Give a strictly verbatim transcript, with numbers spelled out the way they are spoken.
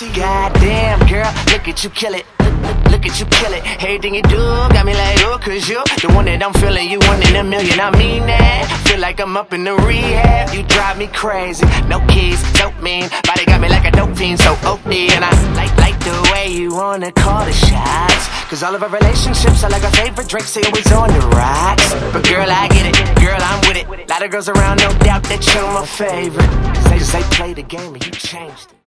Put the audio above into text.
see. Goddamn, girl, look at you kill it. Look at you kill it. Everything you do got me like, oh, cause you the one that I'm feeling. You one in a million, I mean that. Feel like I'm up in the rehab. You drive me crazy. No keys, dope mean. Body got me like a dope fiend, so O D. And I like, like the way you wanna call the shots. Cause all of our relationships are like our favorite drinks. They always on the rocks. But girl, I get it. Girl, I'm with it. Lot of girls around, no doubt that you're my favorite. Cause they, cause they play the game and you changed it.